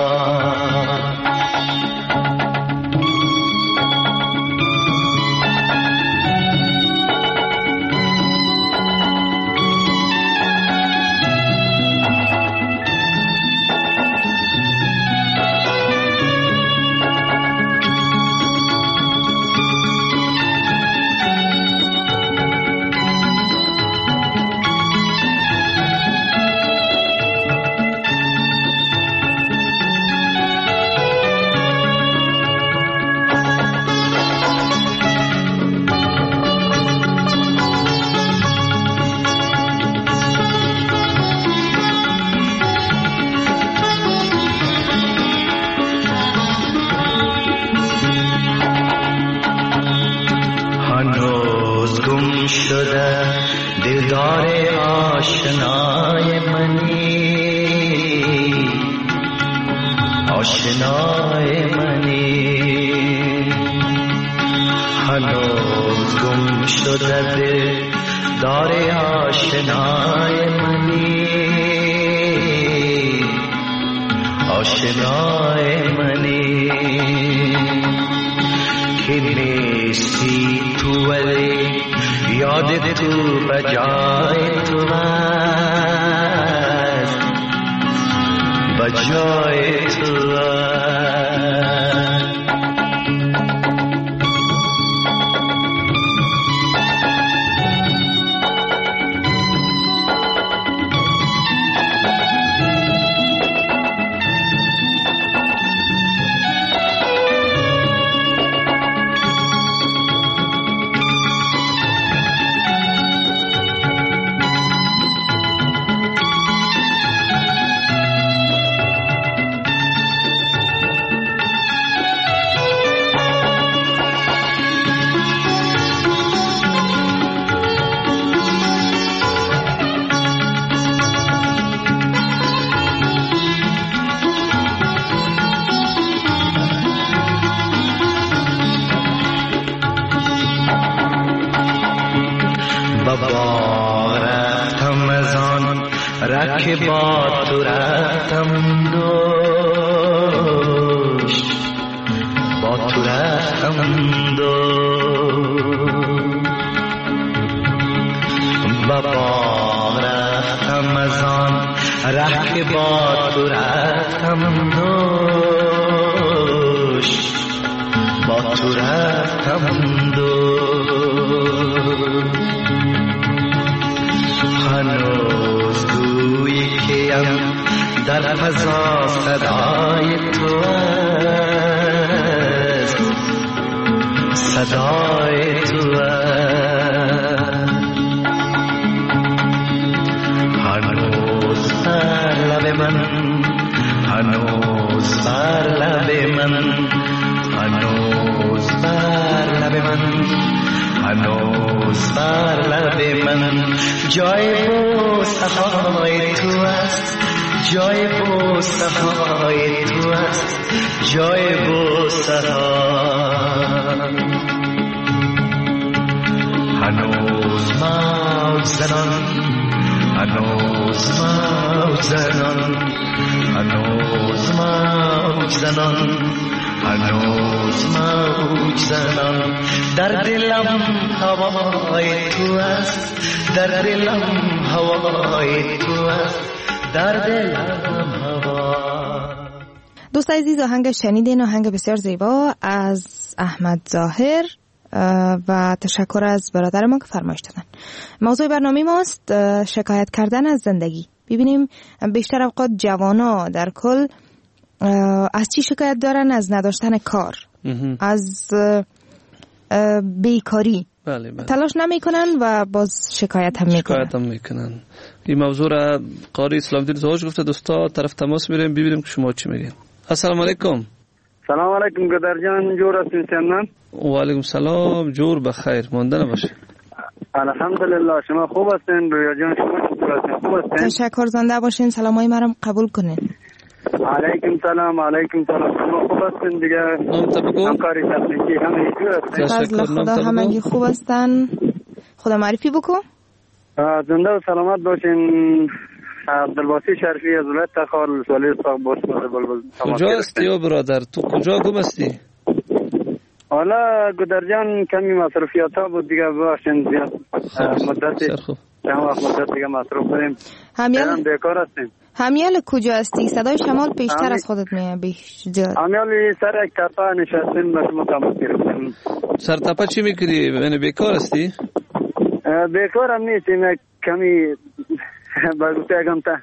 دوست عزیز، آهنگ شنیدین، آهنگ بسیار زیبا از احمد ظاهر و تشکر از برادر ما که فرمایش دادن. موضوع برنامه ماست شکایت کردن از زندگی. ببینیم بیشتر اوقات جوانا در کل از چی شکایت دارن؟ از نداشتن کار، از بیکاری. بله بله. تلاش نمیکنن و باز شکایت هم میکنن. شکایت هم میکنن. این موضوع را قاری اسلام دین زواج گفته. دوستا طرف تماس میریم ببینیم که شما چی میگین. السلام علیکم. سلام علیکم گدر جان، جور هستین سمنان؟ و علیکم سلام، جور بخیر، مانده نباشه. الحمدلله، شما خوب هستین؟ رویا جان شما چطور هستین؟ خوب هستین؟ تشکر، زنده باشین. سلامای مرا قبول کنین. علیکم سلام. علیکم سلام. شما خوب هستین دیگه؟ همکاری تکنیکی همه خوب هستین؟ فضل خدا همگی خوب هستن. خدا معرفی بکن. زنده و سلامت باشین. عبدالباسی شریفی از ولایت تخار ولسوالی استاق بورس بلبل. کجا هستی یا برادر؟ تو کجا گم هستی؟ حالا گودرجان کمی مصرفیات ها بود دیگه، ببخشید زیاد مدتی چند وقت مدت دیگه مصرف کنیم. همیال بیکار هستیم. همیال کجا هستی؟ صدای شمال بیشتر همی... از خودت میاد بیش زیاد. همیال سر یک تپه نشستیم به شما تماس گرفتیم. سر تپه چی میکردی؟ یعنی بیکار هستی؟ بیکار هم نیستیم، کمی بگوته اگم تا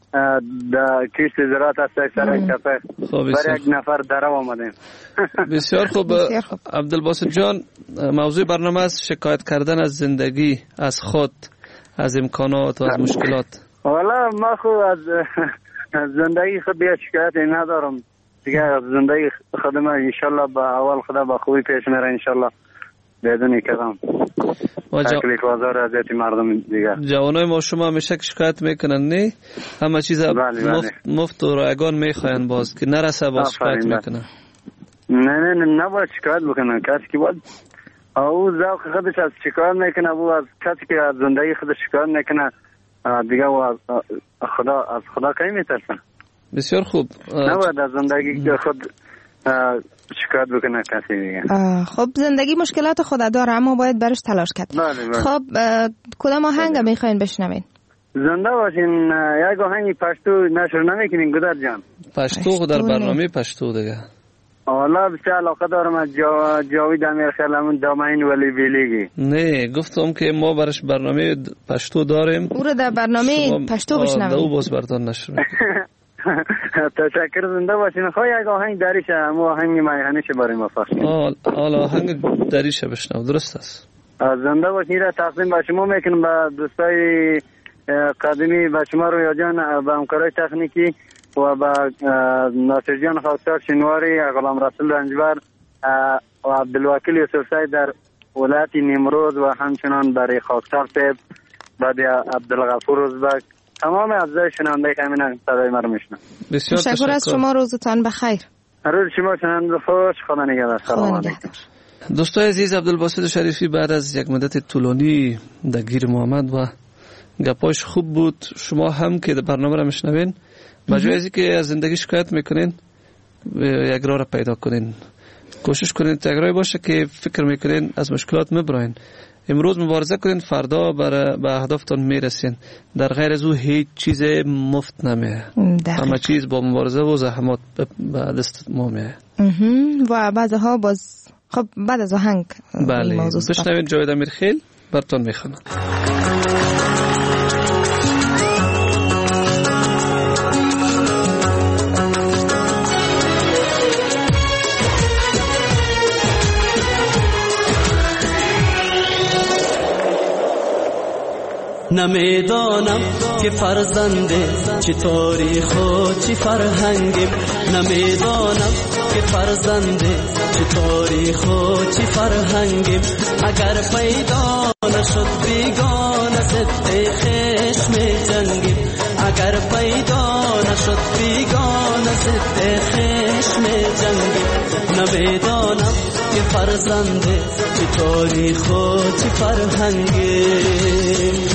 در کشت زراعت هست سر یک تپه برای یک نفر درو آمدیم. بسیار خوب. عبدالباسط جان، موضوع برنامه است شکایت کردن از زندگی، از خود، از امکانات و از مشکلات. والا ما خود از زندگی خود دیگه شکایت ندارم دیگه. از زندگی خودم انشالله با اول خدا با خوبی پیش میره انشالله بدون کدام تکلیف آزار اذیت مردم دیگه. جوانای ما شما همیشه شکایت میکنن نه؟ همه چیز مفت, مفت و رایگان میخواین باز که نرسه باز شکایت میکنن. نه نه نه نباید شکایت بکنن. کسی که باید او ذوق خودش از شکایت میکنه، او از کسی که از زندگی خودش شکایت میکنه دیگه و از خدا از خدا کی میترسن. بسیار خوب. نباید از زندگی خود شکایت بکنه کسی دیگه. خب زندگی مشکلات خود داره اما باید برش تلاش کرد. بله بله. خب کدام آهنگ میخواین بشنوین؟ زنده باشین. یک آهنگی پشتو نشر نمیکنین گودر جان؟ پشتو در برنامه پشتو دیگه. حالا بسیار علاقه دارم از جا... جاوید امیر خیلمون دامین ولی بیلیگی. نه گفتم که ما برش برنامه پشتو داریم. او رو در برنامه پشتو بشنویم. دو باز برتان نشر تشکر. زنده باشین. خواهی یک آهنگ دریشه اما آهنگ میهنیشه برای ما فقط. حالا آهنگ دریشه بشنو. درست است. زنده باشین. را تقدیم به شما میکنم به دوستای قدیمی، به شما رویا جان، به همکارای تکنیکی و به ناصر جان خاکسار شنواری، غلام رسول رنجبر و عبدالوکیل یوسف سید در ولایت نیمروز و همچنان برای خاکسار صاحب بعد عبدالغفور ازبک، تمام اعضای شنونده که همین صدای ما رو میشنن. بسیار تشکر از شما. روزتان بخیر. روز شما شنونده خوش. خدا نگهدار. سلام علیکم. دوستای عزیز، عبدالباسط شریفی بعد از یک مدت طولانی درگیر ما آمد و گپاش خوب بود. شما هم که برنامه را میشنوین مجبور ازی که از زندگی شکایت میکنین یک راه را پیدا کنین. کوشش کنین یک راهی باشه که فکر میکنین از مشکلات میبراین. امروز مبارزه کنین، فردا بر به اهدافتون میرسین. در غیر از او هیچ چیز مفت نمیه. همه چیز با مبارزه و زحمات به دست ما میه. و بعضها باز خب بعد از آهنگ بله بشنوین جاوید امیرخیل براتون میخونم. نمیدانم که فرزنده چی تاریخ و چی فرهنگیم. نمیدانم که فرزنده چی تاریخ و چی فرهنگیم. اگر پیدا نشد بیگانه ضد خشم جنگیم. اگر پیدا نشد بیگانه ضد خشم جنگیم. نمیدانم که فرزنده چی تاریخ و چی فرهنگیم.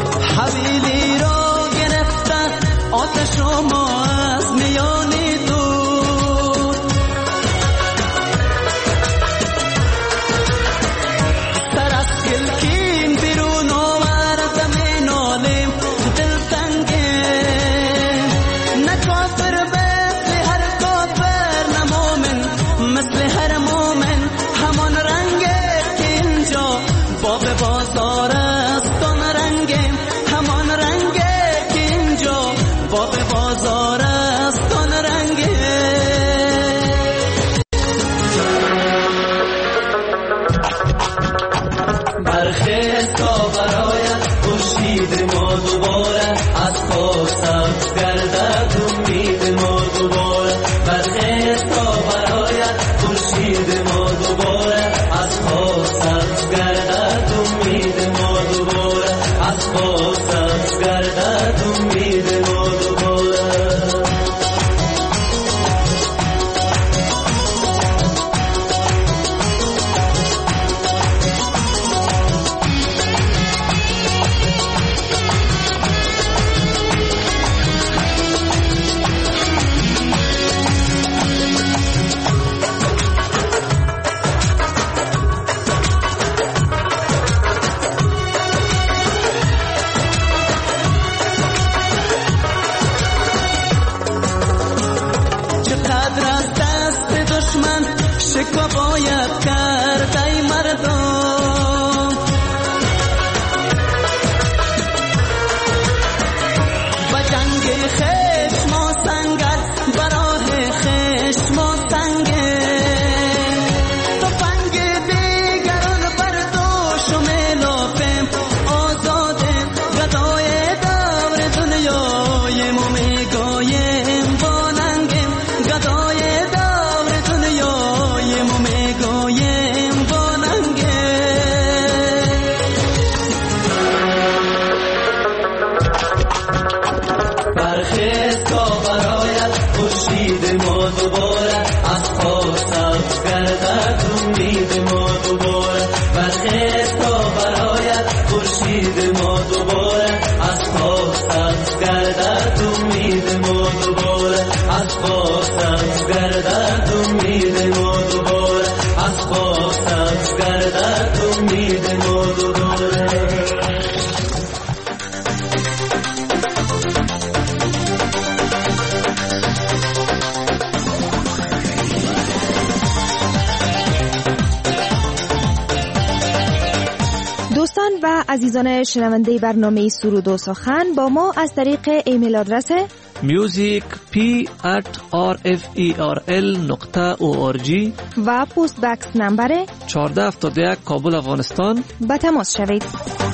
حویلی را گرفتن آتش و ما از میانی دور حمایت کرد ای مردم. با جنگ خشم و سنگر براه خشم و سنگر تفنگ دیگران برداشت و ملافم آزادم گدای دور دنیای ما میگویم با ننگم گدای دور دنیای ما میگویم با ننگم. برخیز تا برایت خورشید ما دوباره از خواب سبز گردد امید ما دوباره. برخیز تا برایت خورشید ما دوباره از خواب سبز گردد امید ما دوباره. از خواب سبز گردد امید ما دوباره. از خواب سبز گردد امید ما دوباره. دوستان و عزیزان شنونده برنامه سرود و سخن با ما از طریق ایمیل آدرس music p at r f e r l نقطه او آر جی و پست بکس نمبر چهارده هفتاد و یک کابل افغانستان به تماس شوید.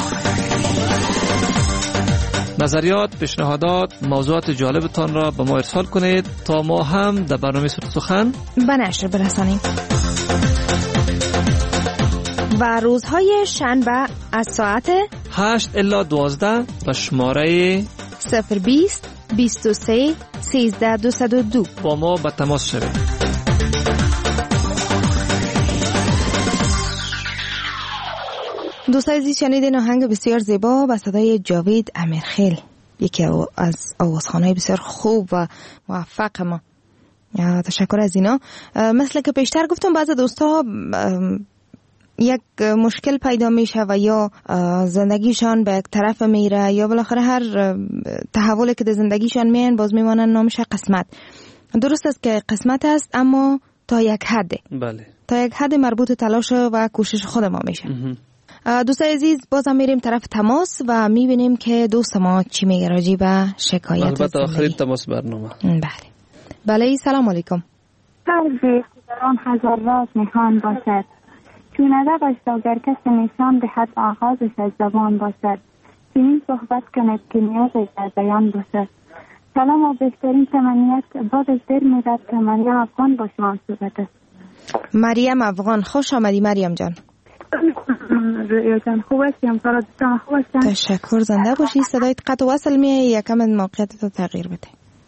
نظریات، پیشنهادات، موضوعات جالبتان را به ما ارسال کنید تا ما هم در برنامه سرود و سخن به نشر برسانیم. و روزهای شنبه از ساعت هشت الی دوازده به شماره صفر بیست بیست و سه سیزده دویست و دو با ما به تماس شوید. دوستان عزیز شنیدین آهنگ بسیار زیبا با صدای جاوید امیرخیل، یکی از آوازخوان‌های بسیار خوب و موفق ما. تشکر از اینا. مثل که پیشتر گفتم بعضی دوستا یک مشکل پیدا میشه و یا زندگیشان به یک طرف میره یا بالاخره هر تحولی که در زندگیشان میان باز میمانن نامش قسمت. درست است که قسمت است اما تا یک حد. بله. تا یک حد مربوط تلاش و کوشش خود ما میشه. دوستان عزیز بازم میریم طرف تماس و میبینیم که دوست ما چی میگه راجع به شکایت. البته آخرین تماس برنامه. بله. بله سلام علیکم. قلبی خدران هزار راز نهان باشد، چون ادبش داگر کس نشان دهد آغازش از زبان باشد. چنین صحبت کند که نیازش در بیان باشد. سلام و بهترین تمنیت بادش در میدد که مریم افغان با شما صحبت است. مریم افغان، خوش آمدی مریم جان. رویا جان خوب هستیم؟ سارا دوستان خوب هستن؟ تشکر، زنده باشی. صدایت قطع و وصل میه، یکم موقعیت رو تغییر بده.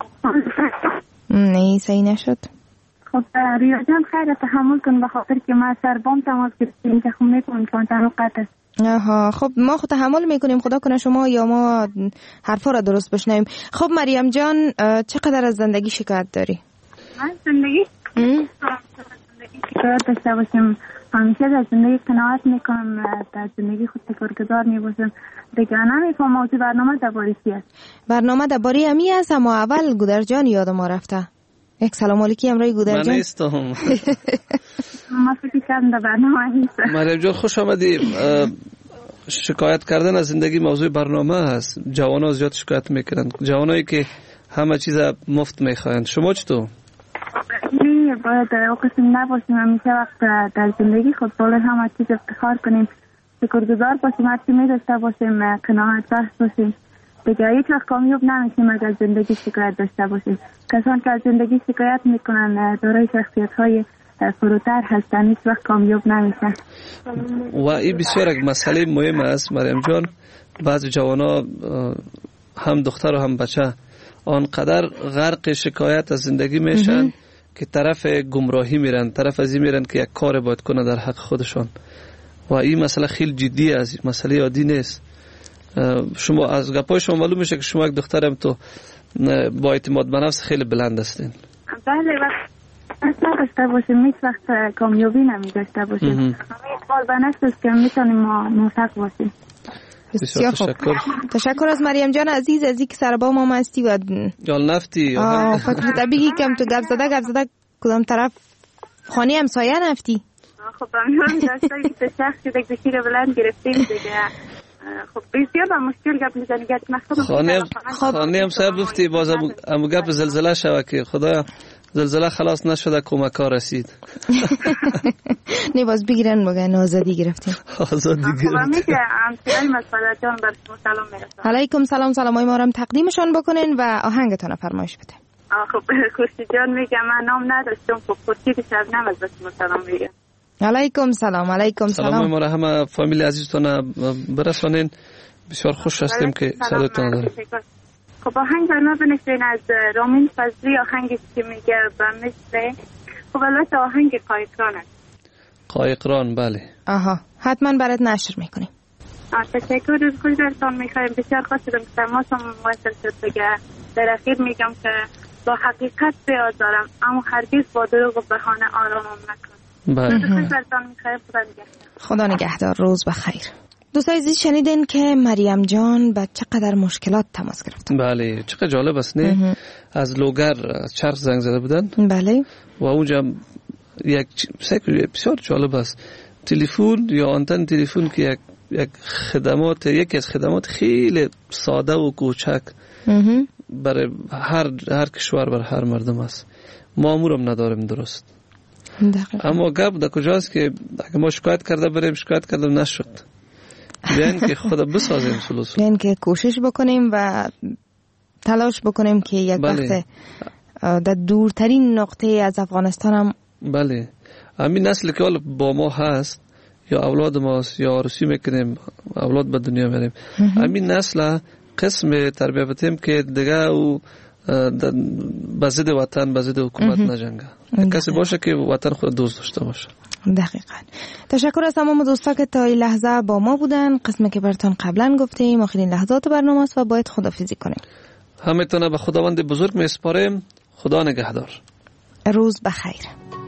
نه صحیح نشد. خب رویا جان خیلی تحمل کن به خاطر که ما سربام تماس گرفتیم که خب میکنم که تنو قطع است. آها خب ما خود تحمل میکنیم، خدا کنه شما یا ما حرفا را درست بشنویم. خب مریم جان چقدر از زندگی شکایت داری؟ من زندگی شکایت داشته باشیم، همیشه در زندگی قناعت میکنم، در زندگی خود شکرگزار میباشم. دیگه نمیفهم موضوع برنامه درباره چی است. برنامه درباره امی است، اما اول گودر جان یاد ما رفته. یک سلام علیکی امرای گودر جان. من نیستم. ما فکر کردم در برنامه نیست. مریم جان خوش آمدی. شکایت کردن از زندگی موضوع برنامه هست. جوان ها زیاد شکایت میکنن، جوانایی که همه چیز مفت میخواین. شما چطور؟ نه باید او قسم نباشیم، همیشه وقت در زندگی خود باید همه چیز افتخار کنیم، شکرگزار باشیم، هر چی میداشته باشیم، قناعت بخش باشیم. دیگه هیچ وقت کامیاب نمیشیم اگر زندگی شکایت داشته باشیم. کسان که از زندگی شکایت میکنن دارای شخصیت های فروتر هستن، هیچ وقت کامیاب نمیشن. و این بسیار یک مسئله مهم است مریم جان. بعضی جوانا هم دختر و هم بچه آنقدر غرق شکایت از زندگی میشن که طرف گمراهی میرن، طرف ازی میرن که یک کار باید کنه در حق خودشان. و این مسئله خیلی جدی است، مسئله عادی نیست. شما از گپای شما معلوم میشه که شما یک دخترم تو با اعتماد به نفس خیلی بلند هستین. بله وقت نداشته باشیم هیچ وقت کامیابی نمیداشته باشیم. اعتماد به نفس است که میتونیم ما موفق باشیم. بسیار خوب. تشکر از مریم جان عزیز ازی که سر با ما هستی و یال نفتی. آه فکر تا بگی کم تو گپ زده گپ زده کدام طرف خانه همسایه نفتی؟ خب ممنون داشتایی که شخصی دیگه بشیر بلند گرفتیم دیگه. خب بسیار با مشکل گپ میزنی گپ مخصوصا خانم خانم صاحب گفتی باز ام گپ زلزله شوه که خدا زلزله خلاص نشده کمک ها رسید. نه باز بگیرن بگن آزادی گرفتیم. آزادی گرفتیم. خب میگه همسایه مسئله جان بر شما سلام میرسه. علیکم سلام سلامای ما رو هم تقدیمشان بکنین و آهنگتون فرمایش بده. خب خورشید جان میگه من نام نداشتم. خب خورشید شبنم از شما سلام میگه. علیکم سلام علیکم سلام. سلام ما را همه فامیل عزیزتون برسانین. بسیار خوش هستیم که صداتون داریم. خب آهنگ برنامه بنشین از رامین فضلی آهنگی که میگه به مثل خب البته آهنگ قایقران است. قایقران بله. آها حتما برات نشر میکنیم. تشکر از خودتون میخوایم. بسیار خوش شدم که تماسم موثر شد دیگه. در اخیر میگم که با حقیقت بیاد دارم اما هرگز با دروغ و بهانه آرامم نکن. بله. خدا نگهدار. روز بخیر. دوستای عزیز شنیدین که مریم جان با چقدر مشکلات تماس گرفتن. بله چقدر جالب است نه. از لوگر چرخ زنگ زده بودن. بله. و اونجا یک سکر بسیار جالب است. تلفن یا آنتن تلفن که یک یک خدمات یکی از خدمات خیلی ساده و کوچک برای هر هر کشور برای هر مردم است. ما امورم نداریم درست. دقیقا. اما گپ در کجاست که اگه ما شکایت کرده بریم شکایت کردم نشد. بیاین که خدا بسازیم سلوس. بیاین که کوشش بکنیم و تلاش بکنیم که یک بله. وقت در دورترین نقطه از افغانستان هم بله همین نسل که با ما هست یا اولاد ماست یا آرزو میکنیم اولاد به دنیا میاریم همین نسل قسم تربیت بتیم که دیگه او به ضد وطن به ضد حکومت نجنگه. کسی باشه که وطن خود دوست داشته باشه. دقیقاً. تشکر از تمام دوستا که تا این لحظه با ما بودن. قسمی که براتون قبلا گفتیم آخرین لحظات برنامه است و باید خداحافظی کنیم. همتون به خداوند بزرگ میسپاریم. خدا نگهدار. روز بخیر.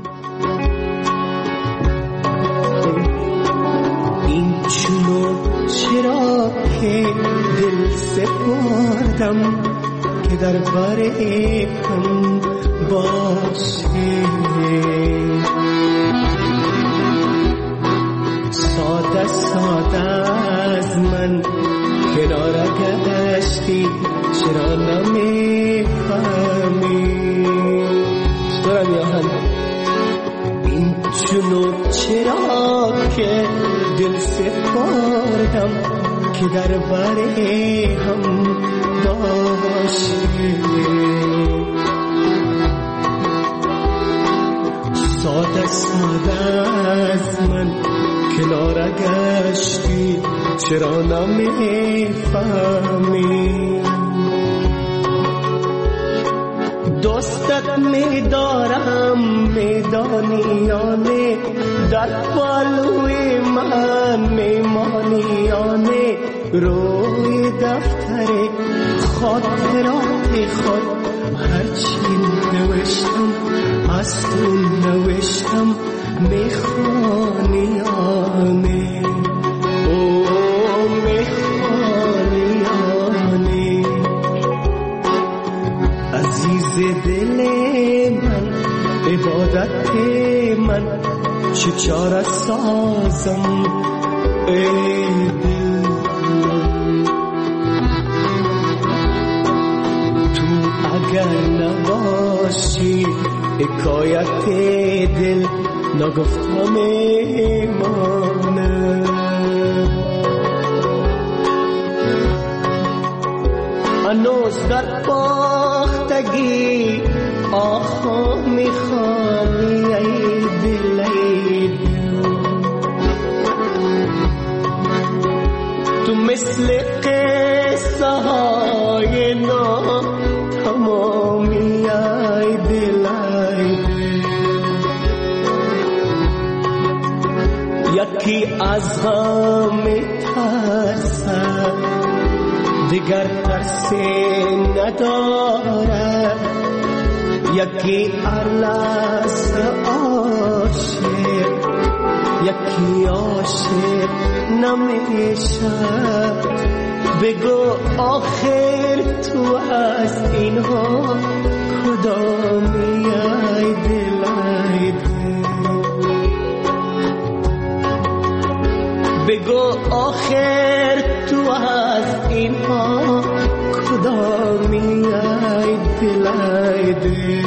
این چونو چرا که دل سپردم که در باره هم باشه ساده ساده از من کنار گشتی چرا نمیفهمی دارم یا هم این چونو چرا که دل سپردم که در باره هم باشه ساده ساده از من کنار گشتی چرا نمیفهمی دوستت میدارم میدانیانه در پالوی من میمانیانه روی دفتر خاطرات خود هرچی نوشتم از تو نوشتم میخوانیانه او میخوانیانه عزیز دل من عبادت من چه چاره سازم ای دل تو اگر نباشی حکایت دل نگفتم ایمانه هنوز در باختگی آخا میخوانی ای دل ای دل تو مثل قصه های نا تمامی ای دل ای دل یکی از هم میترسد دیگر ترسی نداره یکی ارلس عاشق یکی عاشق نمیشه بگو آخر تو از اینها کدامی ای دل ای دل بگو آخر تو از اینها کدامی ای دل ای دل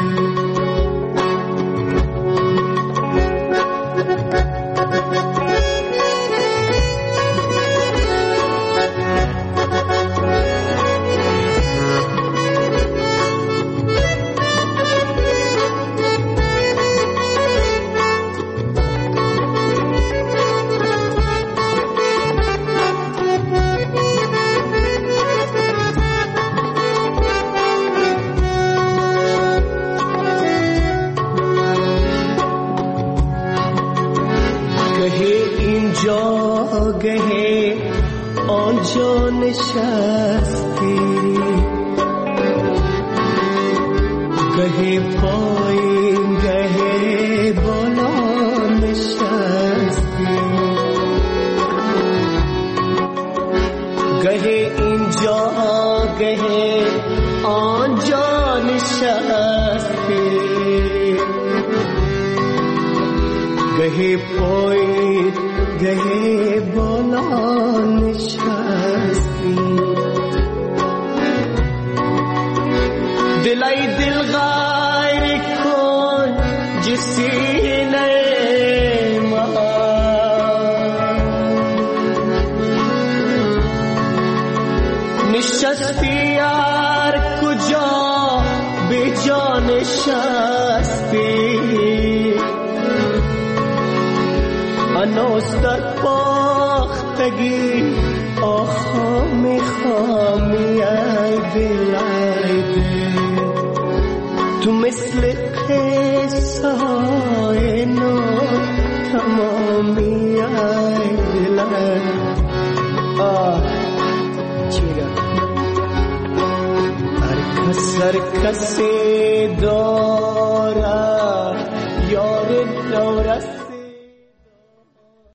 گهه آنجا نشستی گهه پایین گهه بالا نشستی گهه اینجا گهه آنجا نشستی گهه پایین گهه بالا نشستی دلای دل غیر کن جسینه ما نشستی یار کجا به جا نشستی انوس در پاختگی آخا میخوامی ای دل ای دل تو مثل قصه های نو تمامی ای دل ای آه چیرا هر کس هر کسی داره یار دورست